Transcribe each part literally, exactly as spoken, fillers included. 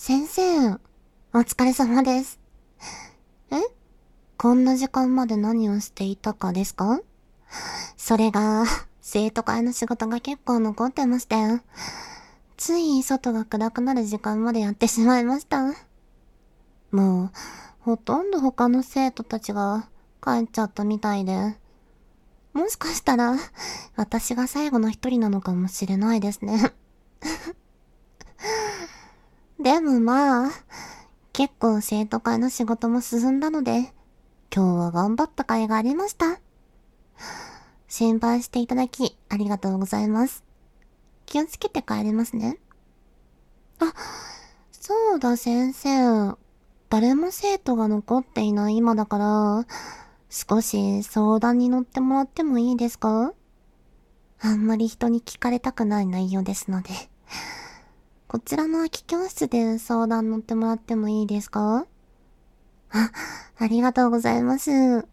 先生、お疲れ様です。え？こんな時間まで何をしていたかですか？それが、生徒会の仕事が結構残ってまして、つい外が暗くなる時間までやってしまいました。もう、ほとんど他の生徒たちが帰っちゃったみたいで、もしかしたら、私が最後の一人なのかもしれないですね。でもまあ、結構生徒会の仕事も進んだので、今日は頑張った甲斐がありました。心配していただき、ありがとうございます。気をつけて帰りますね。あ、そうだ先生。誰も生徒が残っていない今だから、少し相談に乗ってもらってもいいですか？あんまり人に聞かれたくない内容ですので。こちらの空き教室で相談乗ってもらってもいいですか？あ、ありがとうございます。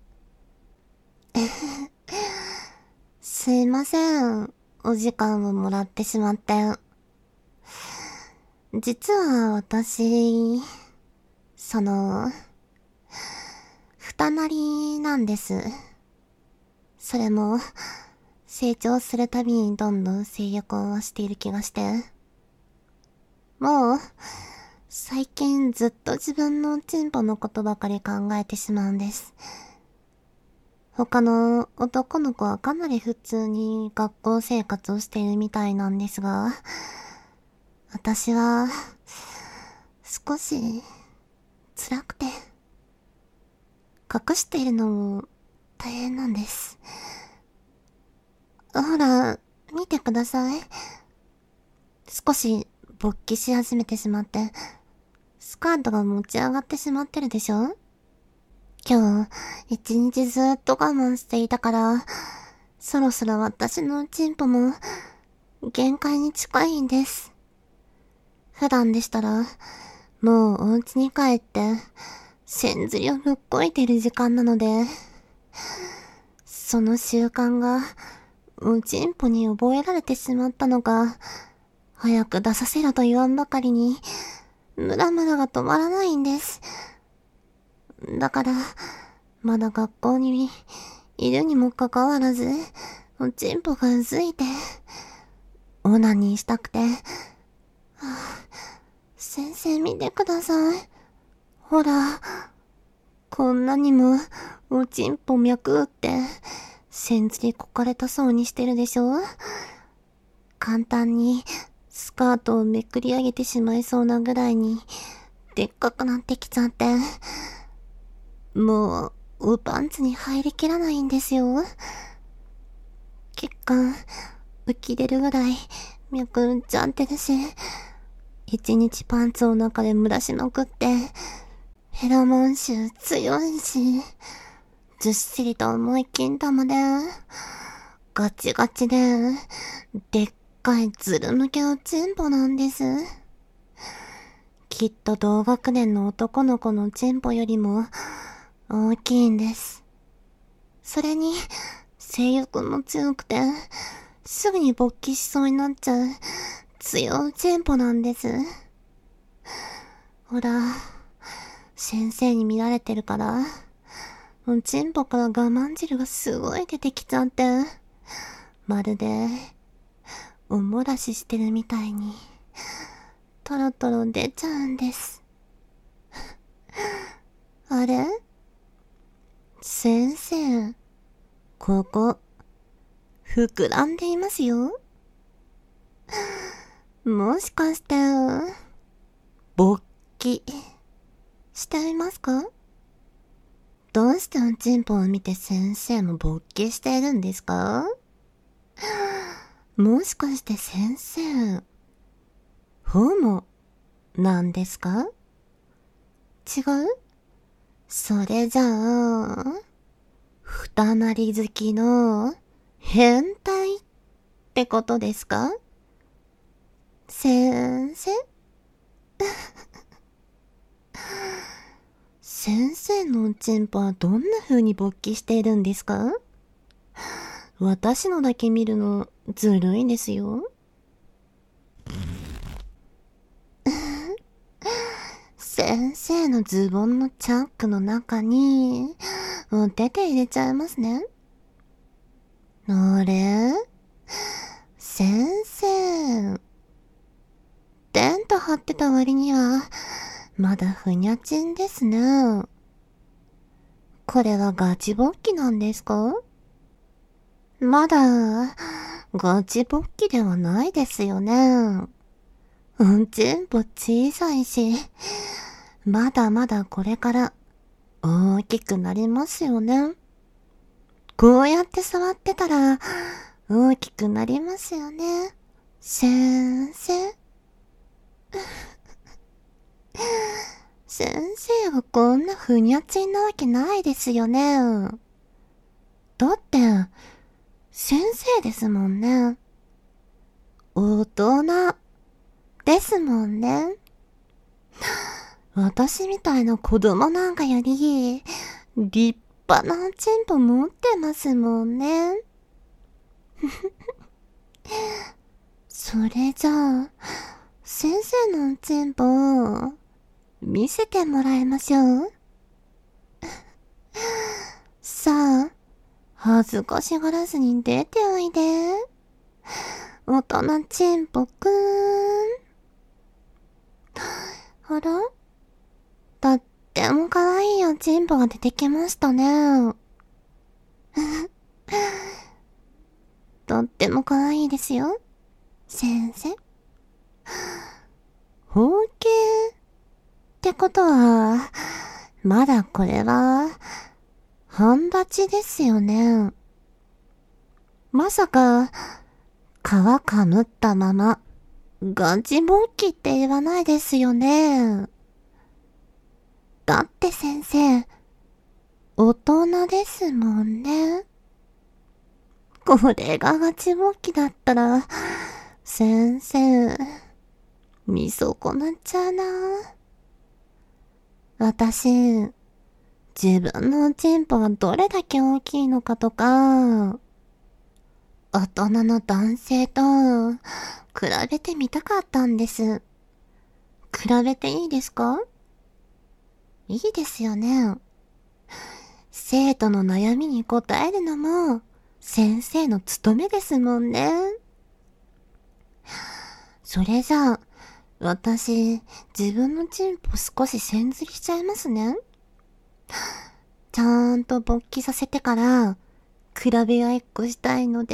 すいません。お時間をもらってしまって。実は私、その、二なりなんです。それも、成長するたびにどんどん性欲を増している気がして。もう、最近ずっと自分のチンポのことばかり考えてしまうんです。他の男の子はかなり普通に学校生活をしているみたいなんですが、私は、少し、辛くて、隠しているのも大変なんです。ほら、見てください。少し勃起し始めてしまって、スカートが持ち上がってしまってるでしょ？今日、一日ずっと我慢していたから、そろそろ私のチンポも、限界に近いんです。普段でしたら、もうお家に帰って、線ずりをぶっこいている時間なので、その習慣が、おちんぽに覚えられてしまったのか、早く出させろと言わんばかりに、ムラムラが止まらないんです。だから、まだ学校にいるにもかかわらず、おちんぽがうずいて、オナニーしたくて、はあ、先生見てください。ほら、こんなにも、おちんぽ脈打って、線ずりこかれたそうにしてるでしょ？簡単に、スカートをめくり上げてしまいそうなぐらいに、でっかくなってきちゃって、もう、おパンツに入りきらないんですよ。血管、浮き出るぐらい、脈打っちゃってるし、一日パンツを中で蒸らしまくって、フェロモン臭強いし、ずっしりと重い金玉で、ガチガチで、でっかいズル向けおちんぽなんです。きっと同学年の男の子のチンポよりも大きいんです。それに、性欲も強くて、すぐに勃起しそうになっちゃう強いチンポなんです。ほら、先生に見られてるから、おちんぽから我慢汁がすごい出てきちゃって、まるで、おもらししてるみたいに、トロトロ出ちゃうんです。あれ？先生、ここ、膨らんでいますよ。もしかして、勃起、していますか？どうしておちんぽを見て先生も勃起しているんですか？もしかして先生、ホモ、なんですか？違う？それじゃあ、二なり好きの変態ってことですか？先生？先生のおちんぽはどんな風に勃起しているんですか？私のだけ見るのずるいですよ。 先生のズボンのチャックの中に、手で入れちゃいますね。あれ？先生。テント張ってた割には、まだふにゃちんですね。これはガチ勃起なんですか？まだ、ガチ勃起ではないですよね。うんちんぽ小さいし、まだまだこれから大きくなりますよね。こうやって触ってたら大きくなりますよね。先生。先生はこんなふにゃちんなわけないですよね。だって、先生ですもんね。大人ですもんね。私みたいな子供なんかより、立派なチンポ持ってますもんね。それじゃあ、先生のチンポ、見せてもらいましょう。さあ、恥ずかしがらずに出ておいで。大人チンポくーん。あら？とっても可愛いおチンポが出てきましたね。とっても可愛いですよ、先生。包茎ってことは、まだこれは、半立ちですよね。まさか、皮かむったまま、ガチ勃起って言わないですよね。だって先生、大人ですもんね。これがガチ勃起だったら、先生、見損なっちゃうな。私、自分のチンポがどれだけ大きいのかとか、大人の男性と比べてみたかったんです。比べていいですか？いいですよね。生徒の悩みに答えるのも先生の務めですもんね。それじゃあ、私、自分のチンポ少し線ずりしちゃいますね。ちゃんと勃起させてから、比べ合いっこしたいので。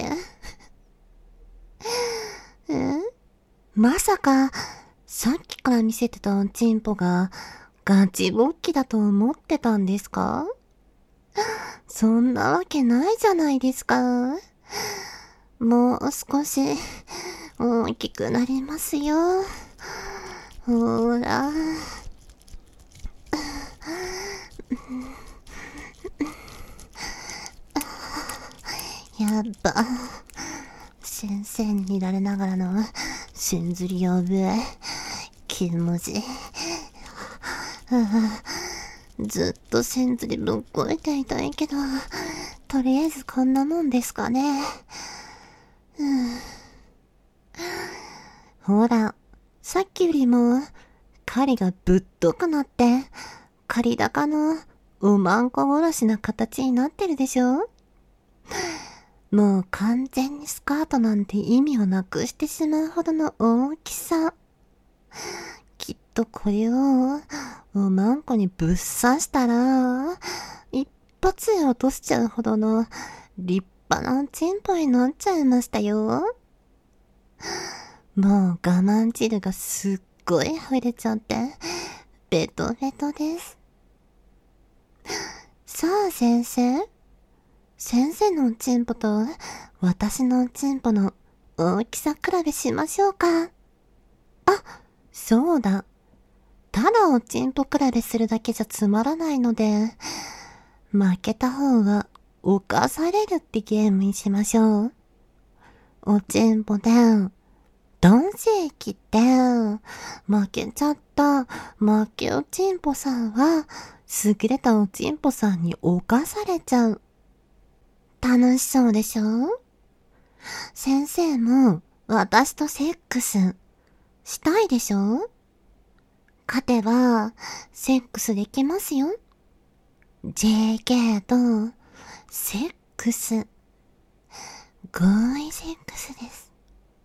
え？まさか、さっきから見せてたチンポが、ガチ勃起だと思ってたんですか？そんなわけないじゃないですか。もう少し、大きくなりますよ。ほら。やっぱ、先生に見られながらの、線ずり呼ぶ、気持ち。ずっと線ずりぶっこいていたいけど、とりあえずこんなもんですかね。ほら、さっきよりも、狩りがぶっとくなって、狩り高のおまんこ殺しな形になってるでしょ？もう完全にスカートなんて意味をなくしてしまうほどの大きさ。きっとこれをおまんこにぶっ刺したら、一発で落としちゃうほどの立派なチンポになっちゃいましたよ。もう我慢汁がすっごい溢れちゃって、ベトベトです。さあ先生。先生のおちんぽと私のおちんぽの大きさ比べしましょうか。あ、そうだ。ただおちんぽ比べするだけじゃつまらないので、負けた方が犯されるってゲームにしましょう。おちんぽで、男性器って、負けちゃった負けおちんぽさんは、優れたおちんぽさんに犯されちゃう。楽しそうでしょ？先生も私とセックスしたいでしょ？ 勝てば、セックスできますよ。ジェーケー と、セックス。合意セックスです。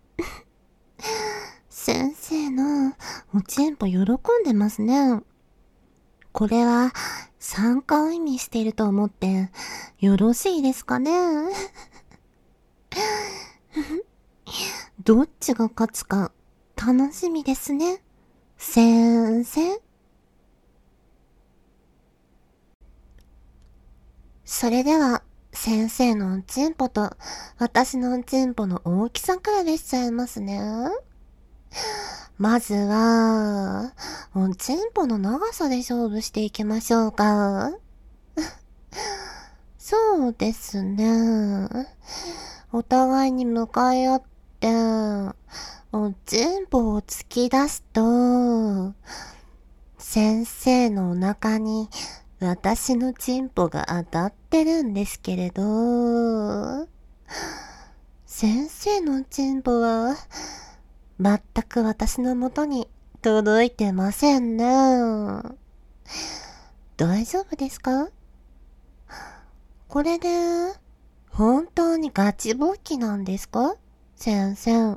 先生のおちんぽ喜んでますね。これは参加を意味していると思ってよろしいですかね。どっちが勝つか楽しみですね。先生。それでは先生のおちんぽと私のおちんぽの大きさ比べしちゃいますね。まずは、おちんぽの長さで勝負していきましょうか。そうですね。お互いに向かい合って、おちんぽを突き出すと、先生のお腹に私のちんぽが当たってるんですけれど、先生のちんぽは、全く私の元に届いてませんね。大丈夫ですか？これで、本当にガチ勃起なんですか？先生。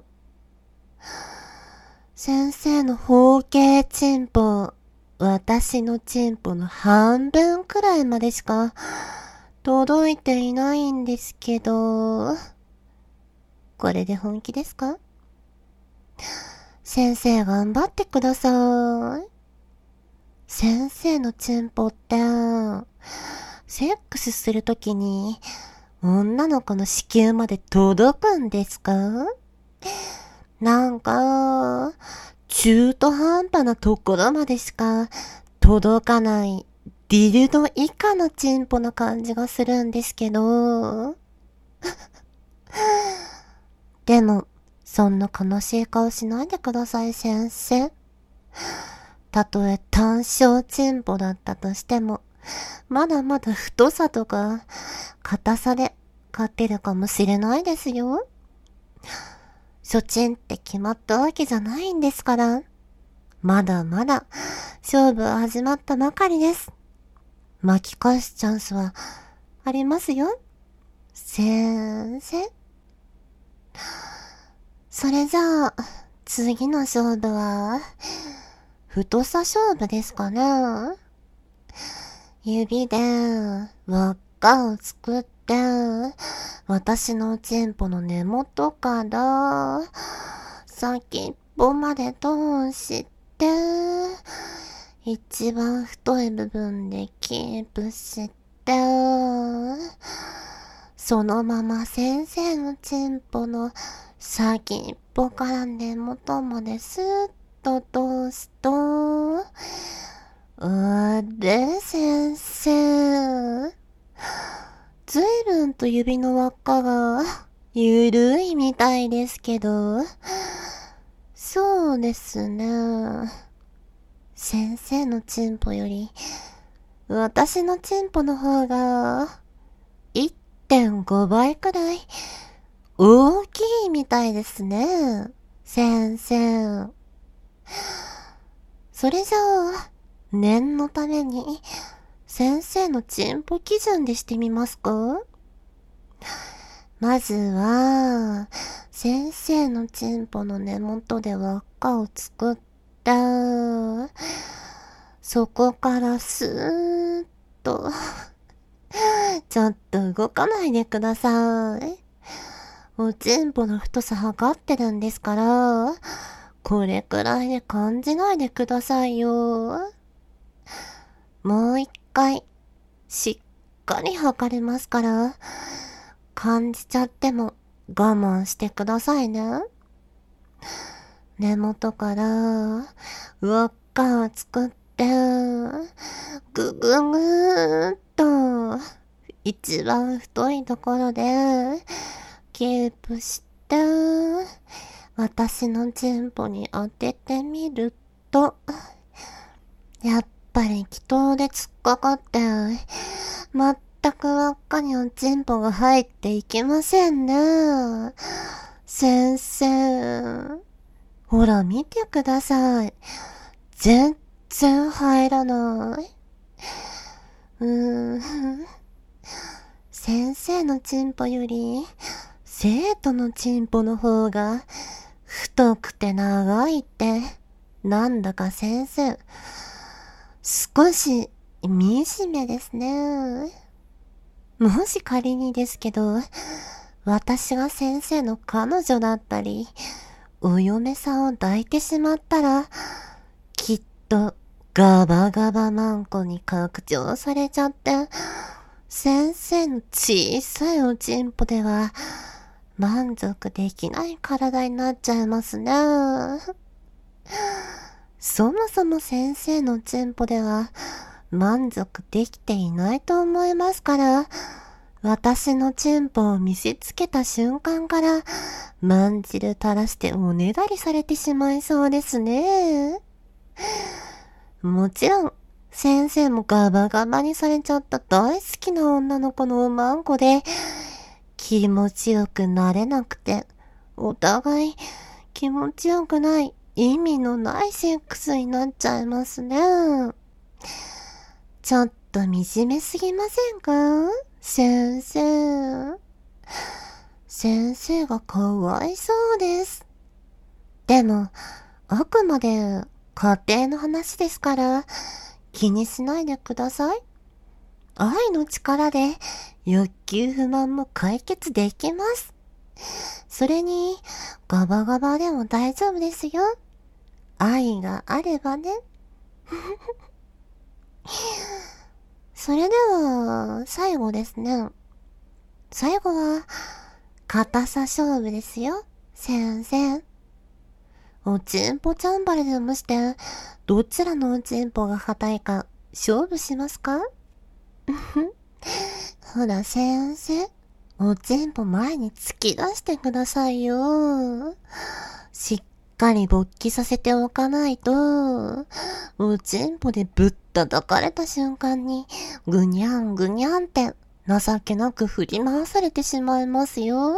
先生の包茎チンポ、私のチンポの半分くらいまでしか届いていないんですけど、これで本気ですか？先生頑張ってください。先生のチンポって、セックスするときに、女の子の子宮まで届くんですか？なんか、中途半端なところまでしか届かないディルド以下のチンポな感じがするんですけど。でも、そんな悲しい顔しないでください、先生。たとえ単小チンポだったとしても、まだまだ太さとか、硬さで勝てるかもしれないですよ。初チンって決まったわけじゃないんですから。まだまだ、勝負は始まったばかりです。巻き返すチャンスは、ありますよ。先生。それじゃあ、次の勝負は、太さ勝負ですかね。指で輪っかを作って、私のチンポの根元から、先っぽまで通して、一番太い部分でキープして、そのまま先生のチンポの先っぽから根元までスーッと通すと、あれ先生。ずいぶんと指の輪っかがゆるいみたいですけど、そうですね。先生のチンポより、私のチンポの方が、いってんごばいくらい大きいみたいですね。先生。それじゃあ、念のために、先生のチンポ基準でしてみますか？まずは、先生のチンポの根元で輪っかを作った、そこからスーッと、ちょっと動かないでください。おちんぽの太さ測ってるんですから、これくらいで感じないでくださいよ。もう一回、しっかり測れますから、感じちゃっても我慢してくださいね。根元から輪っかを作って、ぐぐぐーっと一番太いところでキープして、私のチンポに当ててみると、やっぱり気筒で突っかかって、全く輪っかにおちんぽが入っていきませんね。先生。ほら見てください。全然入らない。うーん。先生のチンポより、生徒のチンポの方が、太くて長いって、なんだか先生、少し、惨めですね。もし仮にですけど、私が先生の彼女だったり、お嫁さんを抱いてしまったら、きっとガバガバマンコに拡張されちゃって、先生の小さいおちんぽでは満足できない体になっちゃいますね。そもそも先生のちんぽでは満足できていないと思いますから、私のチンポを見せつけた瞬間から、まんじる垂らしておねだりされてしまいそうですね。もちろん、先生もガバガバにされちゃった大好きな女の子のおまんこで、気持ちよくなれなくて、お互い気持ちよくない意味のないセックスになっちゃいますね。ちょっと惨めすぎませんか？先生。先生がかわいそうです。でも、あくまで家庭の話ですから、気にしないでください。愛の力で欲求不満も解決できます。それに、ガバガバでも大丈夫ですよ。愛があればね。それでは、最後ですね。最後は、硬さ勝負ですよ、先生。おちんぽチャンバラでもして、どちらのおちんぽが硬いか、勝負しますか？ほら、先生。おちんぽ前に突き出してくださいよ。しっかり勃起させておかないと、おちんぽでぶったたかれた瞬間に、ぐにゃんぐにゃんって情けなく振り回されてしまいますよ。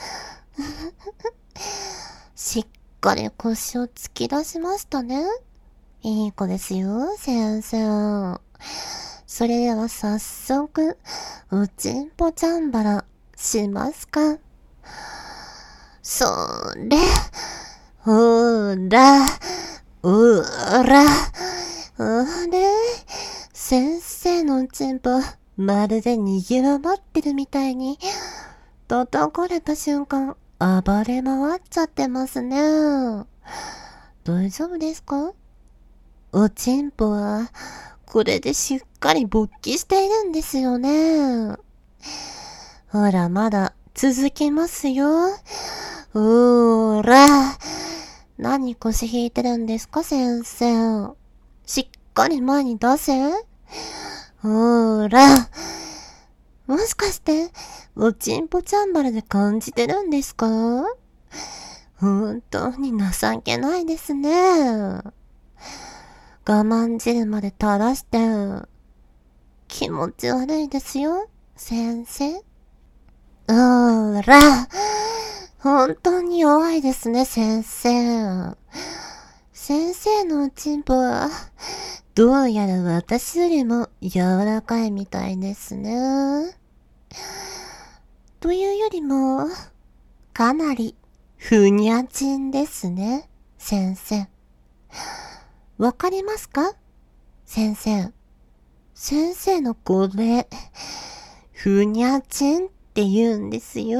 しっかり腰を突き出しましたね。いい子ですよ、先生。それでは早速、おちんぽチャンバラしますか。それ、ほら、うら、あれ、先生のおちんぽ、まるで逃げ回ってるみたいに、叩かれた瞬間、暴れ回っちゃってますね。大丈夫ですか？おちんぽは、これでしっかり勃起しているんですよね。ほら、まだ続きますよ。うーら。何腰引いてるんですか、先生。しっかり前に出せ。ほーら。もしかして、おちんぽチャンバラで感じてるんですか？本当に情けないですね。我慢汁まで垂らして、気持ち悪いですよ、先生。うーら。本当に弱いですね、先生。先生のおちんぽは、どうやら私よりも柔らかいみたいですね。というよりも、かなり、ふにゃちんですね、先生。わかりますか？先生。先生のこれ、ふにゃちんって言うんですよ。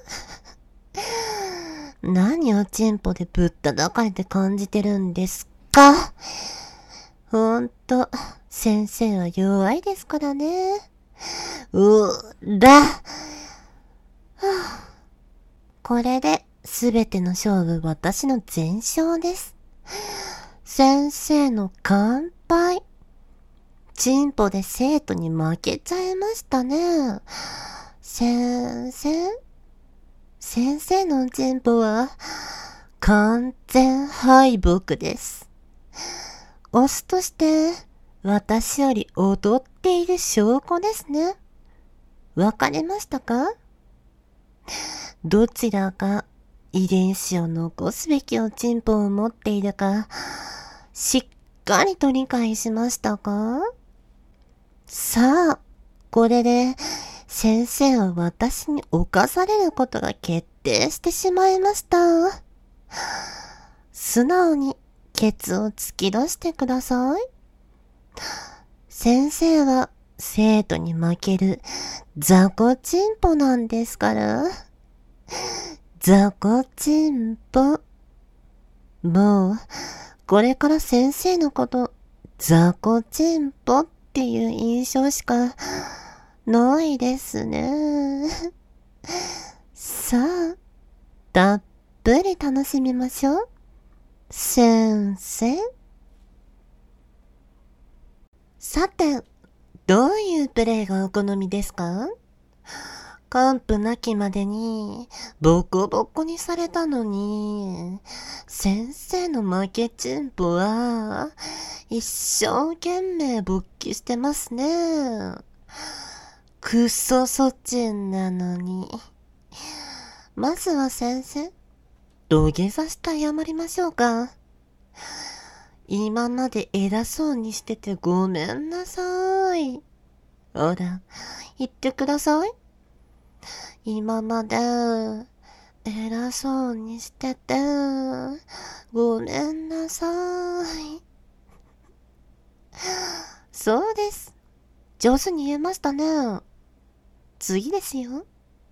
何をチンポでぶったたかれて感じてるんですか？ほんと、先生は弱いですからね。うら。これで、すべての勝負私の全勝です。先生の乾杯。チンポで生徒に負けちゃいましたね。先生先生のチンポは完全敗北です。オスとして私より劣っている証拠ですね。わかりましたか？どちらが遺伝子を残すべきおちんぽを持っているか、しっかりと理解しましたか？さあ、これで先生は私に侵されることが決定してしまいました。素直にケツを突き出してください。先生は生徒に負ける雑魚チンポなんですから。雑魚チンポ。もう、これから先生のこと、雑魚チンポっていう印象しかないですね。さあ、たっぷり楽しみましょう。先生。さて、どういうプレイがお好みですか？完膚なきまでにボコボコにされたのに、先生の負けチンポは一生懸命勃起してますね。クソソチンなのに。まずは先生、土下座して謝りましょうか。今まで偉そうにしててごめんなさい。ほら、言ってください。今まで偉そうにしててごめんなさい。そうです。上手に言えましたね。次ですよ。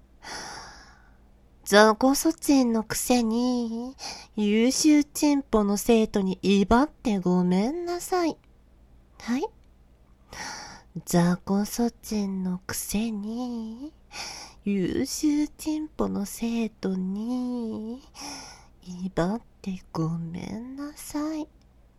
雑魚ソチンのくせに優秀チンポの生徒に威張ってごめんなさい。はい。雑魚ソチンのくせに優秀チンポの生徒に威張ってごめんなさい。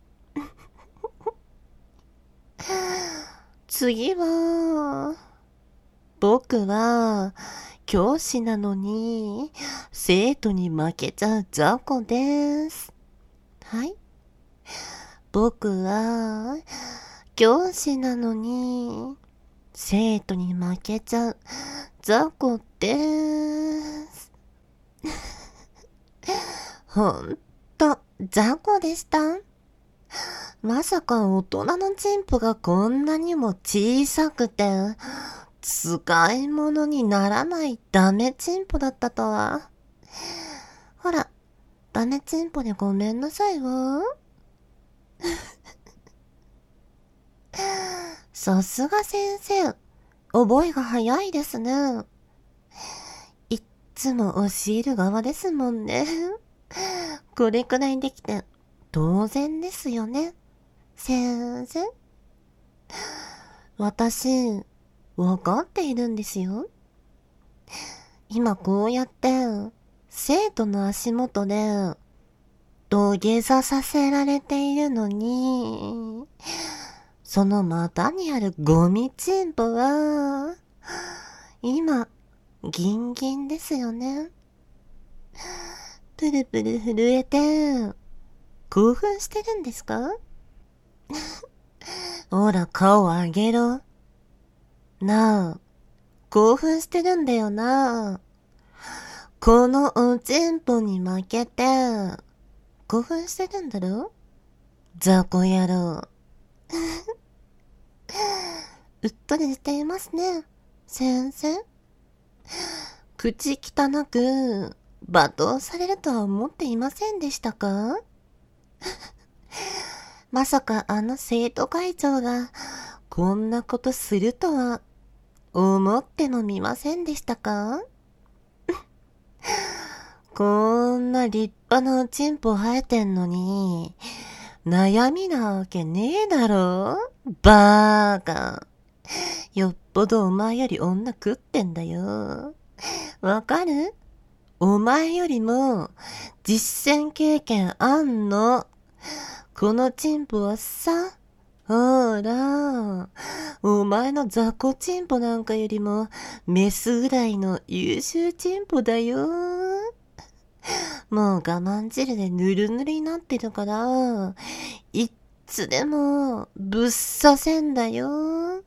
次は、僕は教師なのに生徒に負けちゃう雑魚です。はい。僕は教師なのに生徒に負けちゃう雑魚です。ほんと、雑魚でした。まさか大人のチンポがこんなにも小さくて、使い物にならないダメチンポだったとは。ほら、ダメチンポでごめんなさいわ。さすが先生、覚えが早いですね。いっつも教える側ですもんね。これくらいできて当然ですよね。先生。私、わかっているんですよ。今こうやって生徒の足元で土下座させられているのに、その股にあるゴミチンポは今ギンギンですよね。プルプル震えて興奮してるんですか？ほら顔上げろ。なあ、興奮してるんだよな。このおちんぽに負けて興奮してるんだろ？雑魚野郎。うっとりしていますね、先生。口汚く罵倒されるとは思っていませんでしたか？まさかあの生徒会長がこんなことするとは思ってもみませんでしたか？こんな立派なおちんぽ生えてんのに悩みなわけねえだろ、バーカ。よっぽどお前より女食ってんだよ。わかる？お前よりも実践経験あんの。このチンポはさ、ほら、お前の雑魚チンポなんかよりもメスぐらいの優秀チンポだよ。もう我慢汁でぬるぬるになってるから、いっつでもぶっ刺せんだよ。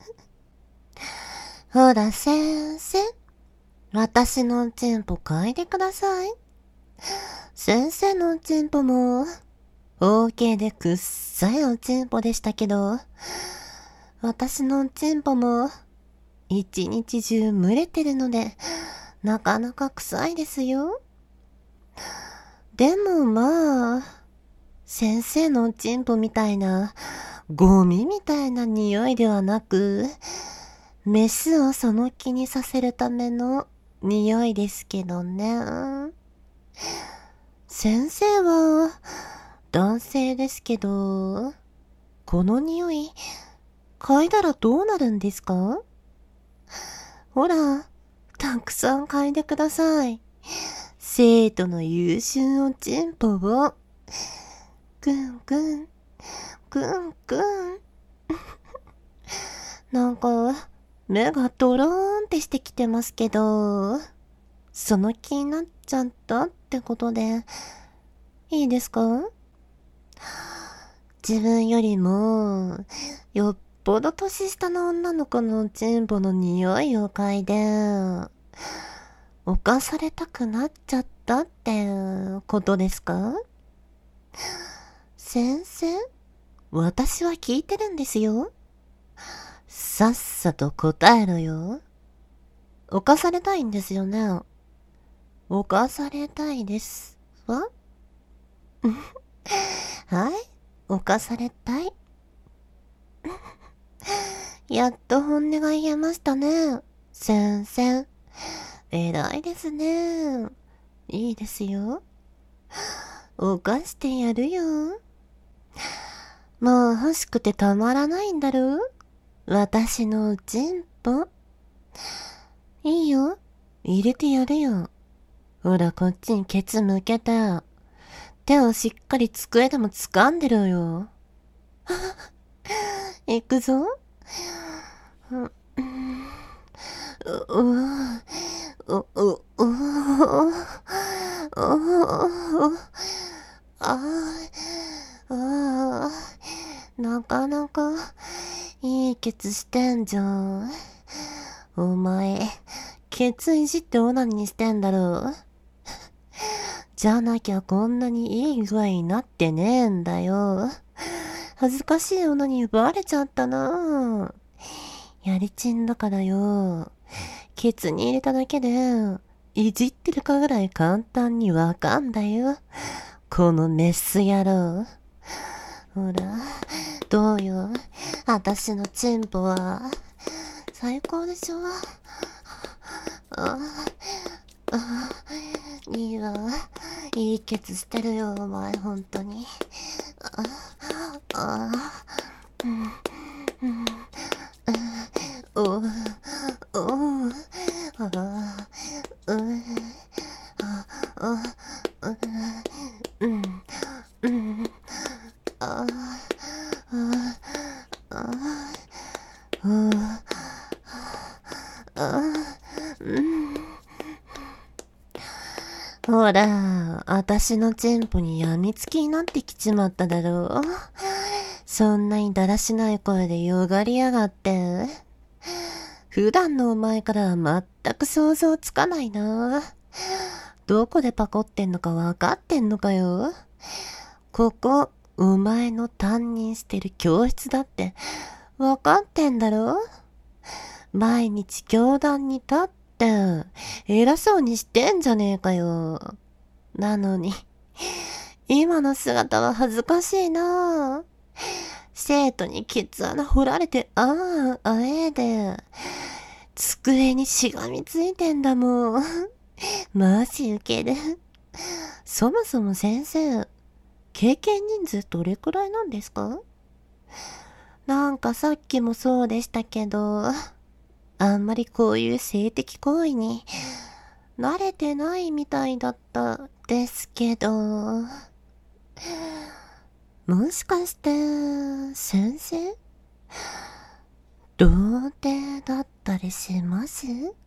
ほら先生、私のチンポ嗅いでください。先生のチンポも OK でくっさいおちんぽでしたけど、私のおちんぽも一日中蒸れてるので、なかなか臭いですよ。でもまあ、先生のおちんぽみたいな、ゴミみたいな匂いではなく、メスをその気にさせるための匂いですけどね。先生は男性ですけど、この匂い嗅いだらどうなるんですか？ほら、たくさん嗅いでください。生徒の優秀おちんぽを、ぐんぐん、ぐんぐん。なんか、目がドローンってしてきてますけど、その気になっちゃったってことで、いいですか？自分よりも、よっぽど年下の女の子のチンポの匂いを嗅いで、犯されたくなっちゃったってことですか？先生、私は聞いてるんですよ。さっさと答えろよ。犯されたいんですよね。犯されたいですわ。はい、犯されたい。やっと本音が言えましたね。先生。偉いですね。いいですよ。犯してやるよ。もう欲しくてたまらないんだろう？私のチンポ。いいよ。入れてやるよ。ほら、こっちにケツ向けて。手をしっかり机でも掴んでろよ。行くぞ。う、う、う、う、う、う、ああ、なかなかいいケツしてんじゃん。お前、ケツいじってオナニーしてんだろ。じゃなきゃこんなにいい具合になってねえんだよ。恥ずかしいオナニーバレちゃったな。やりちんだからよ。ケツに入れただけで、いじってるかぐらい簡単にわかんだよ。このメス野郎。ほら、どうよ。私のチンポは、最高でしょ。ああ、いいわ。いいケツしてるよ、お前、ほんとに。ああ、うん、うん、お、お、ああ、うん、あ、あ、うん、うん、あ、あ、あ、あ、あ、うん。ほら、あたしのチンポにやみつきになってきちまっただろう。そんなにだらしない声でよがりやがって。普段のお前からは全く想像つかないな。どこでパコってんのかわかってんのかよ。ここ、お前の担任してる教室だってわかってんだろ。毎日教壇に立って、偉そうにしてんじゃねえかよ。なのに、今の姿は恥ずかしいな。生徒にケツ穴掘られて、ああ、あえで、机にしがみついてんだもん。マジウケる。そもそも先生、経験人数どれくらいなんですか？なんかさっきもそうでしたけど、あんまりこういう性的行為に慣れてないみたいだったですけど、もしかして先生、童貞だったりします？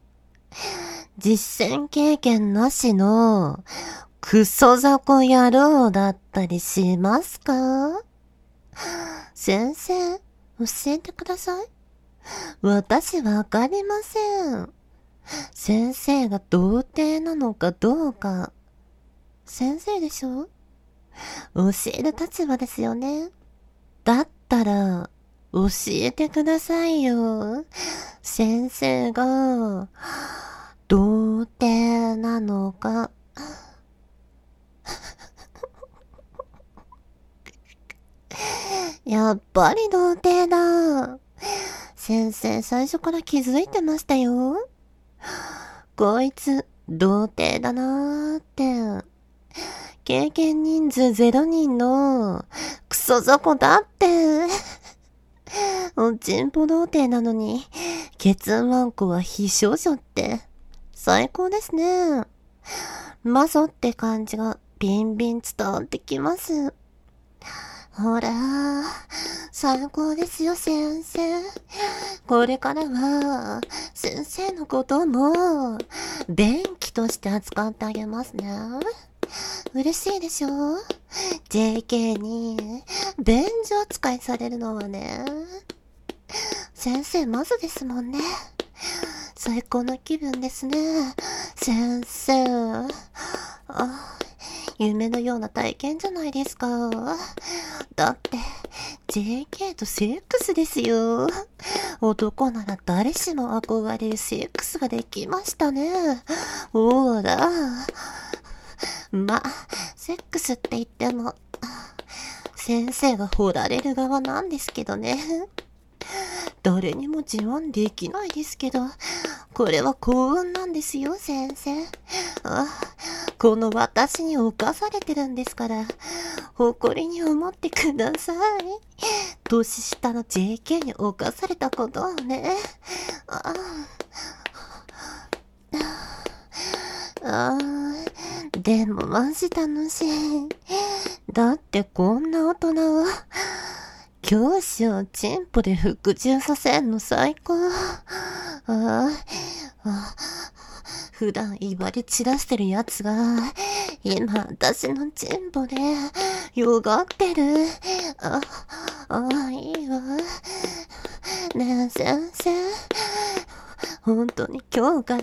実践経験なしのクソ雑魚野郎だったりしますか？先生、教えてください。私わかりません。先生が童貞なのかどうか。先生でしょ？ 教える立場ですよね。だったら、教えてくださいよ。先生が、童貞なのか。やっぱり童貞だ。先生最初から気づいてましたよ。こいつ、童貞だなーって。経験人数ゼロ人の、クソ雑魚だって。おちんぽ童貞なのに、ケツワンコは非少女って、最高ですね。マゾって感じがビンビン伝わってきます。ほら、最高ですよ先生。これからは、先生のことも、便器として扱ってあげますね。嬉しいでしょ ジェーケー に、便所扱いされるのはね。先生まずですもんね。最高の気分ですね。先生。あ、夢のような体験じゃないですか。だって、ジェーケー とセックスですよ。男なら誰しも憧れるセックスができましたね。ほら。ま、セックスって言っても、先生が掘られる側なんですけどね。誰にも自慢できないですけど、これは幸運なんですよ、先生。あ、この私に侵されてるんですから、誇りに思ってください。年下の ジェーケー に侵されたことをね。ああ、でもマジ楽しい。だってこんな大人は、教師をチンポで服従させんの最高。ああ、普段威張り散らしてるやつが、今私のチンポで、よがってる。あ、あ、いいわ。ねえ先生。本当に今日から、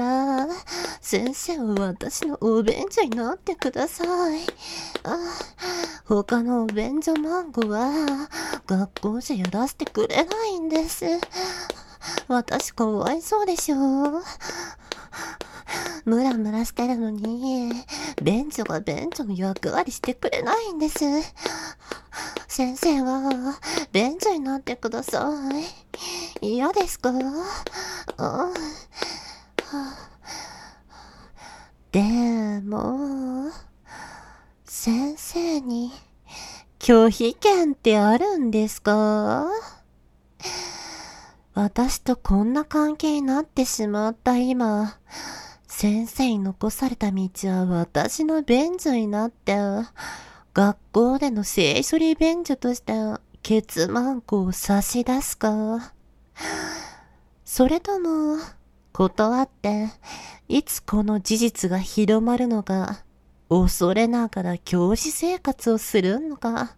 先生は私のお便所になってください。あ、他のお便所マンゴは、学校じゃやらせてくれないんです。私かわいそうでしょ。ムラムラしてるのに、便所が便所の役割してくれないんです。先生は、便所になってください。嫌ですか？あ、でも、先生に拒否権ってあるんですか？私とこんな関係になってしまった今、先生に残された道は私の便所になって、学校での性処理便所としてケツマンコを差し出すか、それとも断って、いつこの事実が広まるのか、恐れながら教師生活をするのか。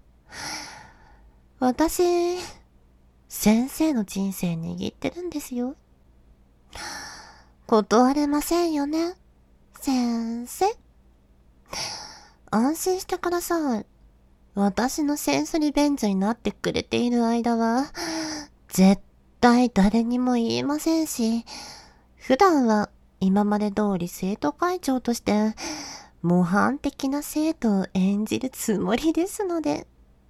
私、先生の人生握ってるんですよ。断れませんよね、先生。安心してください。私のセンソリ便所になってくれている間は、絶対誰にも言いませんし、普段は今まで通り生徒会長として、模範的な生徒を演じるつもりですので。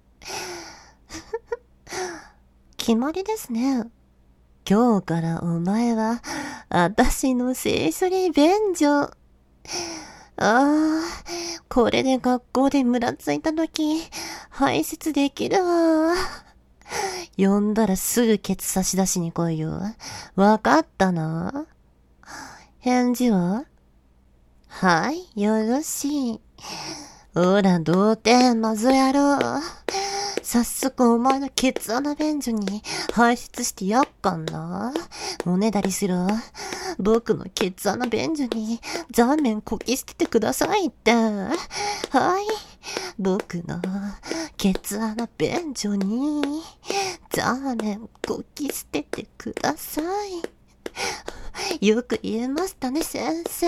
決まりですね。今日からお前は、私の聖書に便所。ああ、これで学校でムラついたとき、排泄できるわ。呼んだらすぐケツ差し出しに来いよ。わかったな。返事は？はい、よろしい。ほら、童貞、マゾ野郎。早速お前のケツ穴便所に排出してやっかんな。おねだりしろ。僕のケツ穴便所にザーメンこき捨ててくださいって。はい。僕のケツ穴便所にザーメンこき捨ててください。 よく言えましたね、先生。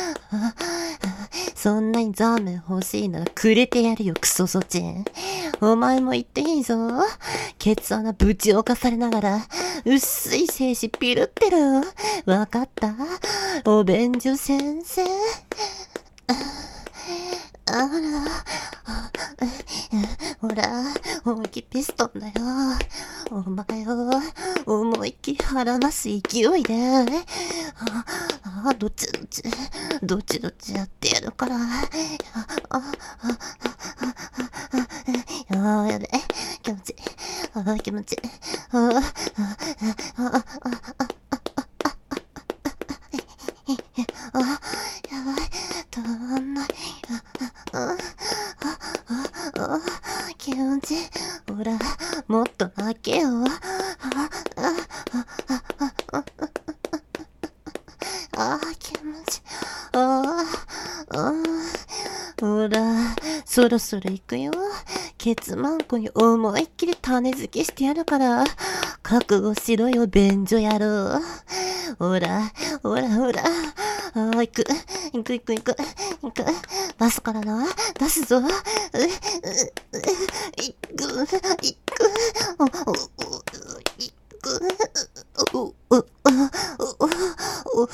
そんなにザーメン欲しいならくれてやるよ、クソソチン。お前も言っていいぞ。ケツ穴ぶち侵されながら、薄い精子ピルってる。わかった？お便所先生。あら、ほら、思いっきりピストンだよ。お前よ、思いっきり腹なす勢いで。あ、あ、どっちどっち、どっちどっちやってやるから。あ、あ、あ、あ、やべえ、気持ちいい。あ、気持ちいい。あ、あ、あ、あ、あ、あ、やばい、止まんない。あ、あ、あ、気持ちいい。ほら、もっと泣けよ。あ、あ、あ、あ、あ、あ、気持ちいい。あ、あ、ほら、そろそろ行くよ。ケツマンコに思いっきり種付けしてやるから、覚悟しろよ、便所野郎。ほら、ほらほら。あー、行く。行く行く行く。行く。出すからな。出すぞ。う、う、う、行く。行く。お、お、お、行く。お、お、お、お、お、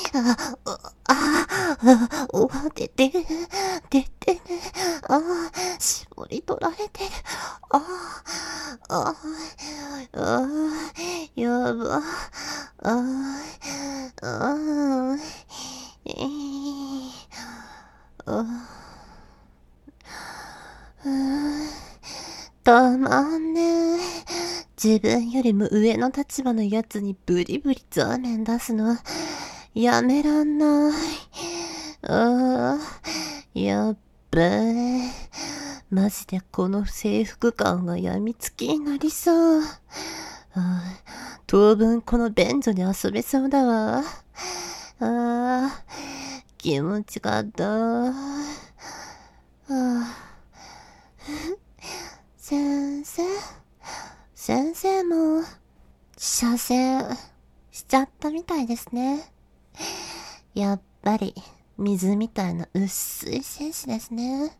あ、あ、お、出てる。出てる。あ、絞り取られてる。あ、あ、あ、やば。あ、あ、えー、あ、うん、たまんねえ。自分よりも上の立場のやつにブリブリザーメン出すの、やめらんない。ああ、やっべえ。マジでこの制服感が病みつきになりそう。あ、当分この便所で遊べそうだわ。ああ、気持ちかった。ああ、先生、先生も、射精しちゃったみたいですね。やっぱり、水みたいな薄い精子ですね。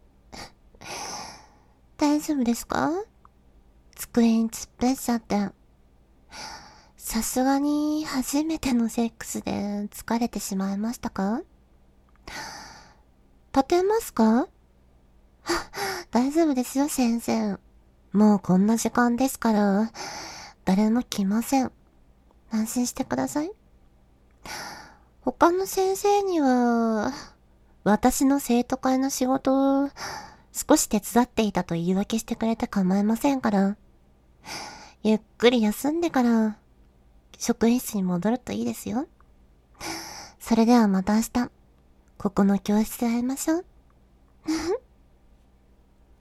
大丈夫ですか？机に突っ伏しちゃって。さすがに初めてのセックスで疲れてしまいましたか？立てますか？大丈夫ですよ、先生。もうこんな時間ですから、誰も来ません。安心してください。他の先生には、私の生徒会の仕事を少し手伝っていたと言い訳してくれて構いませんから、ゆっくり休んでから、職員室に戻るといいですよ。それではまた明日、ここの教室で会いましょう。